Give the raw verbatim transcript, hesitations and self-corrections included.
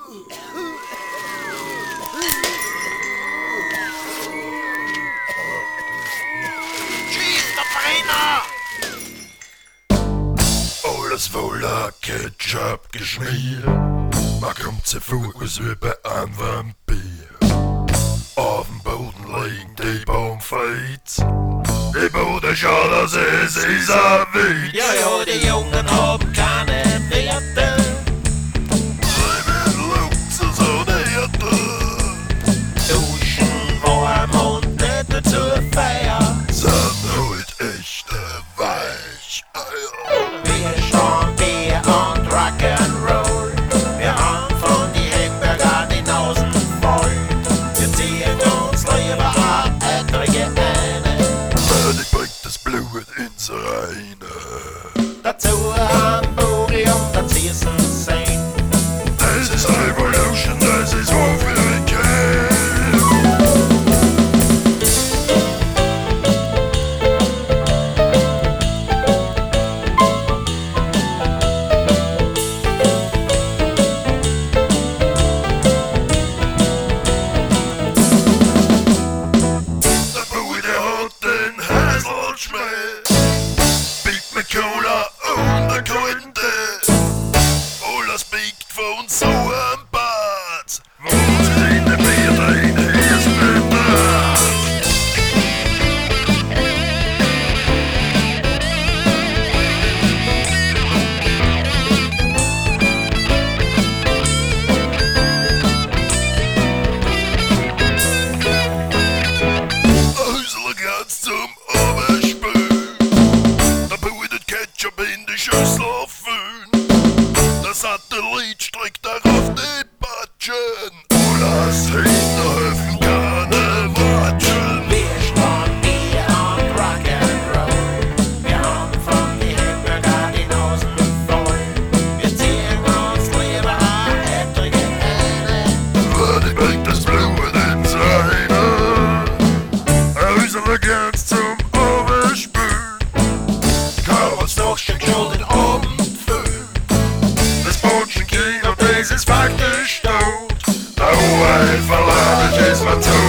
Alles voller Ketchup geschmiert. Man kommt zu Fuß über ein Vampir. Auf dem Boden liegen die Bonfits. Die Bodenschau, das ist dieser Witz. Ja, ja, die Jungen haben keine Werte. Sie werden Luxus und Härte. Duschen warm und nicht dazu Feier. Sind heute echte Weicheier. Wir schauen Bier und Rock'n'Roll. Wir haben von die Hamburger die Nasen voll. Wir ziehen uns lieber an etliche eine. Ich bringt das Blut ins Reine. Dazu Hamburger und dann ziehst du sein. Das ist Revolution, das ist Hochwürdigkeit. Cola und der Gründe. Alles biegt von so einem Bad. Wo sie in der Bier drin ist benannt. Häusle ganz zum Oberspül. Da beutet Ketchup in die Schüssel füllen. Der Satellit streckt darauf die Patschen. Und das Hinterhöfen keine Watschen. Wir stehen Bier und Rock'n'Roll. Wir haben von die Hamburger die Nasen voll. Wir ziehen uns lieber an etliche eine. Weil die bringt das Blut ins Reine. Häusle ganz zum Oberspül. Kann uns noch Stück Schuld in Abend füllen. Das Bootchen Kino, das ist faktisch tot. Der Hoheit verladet ist man zu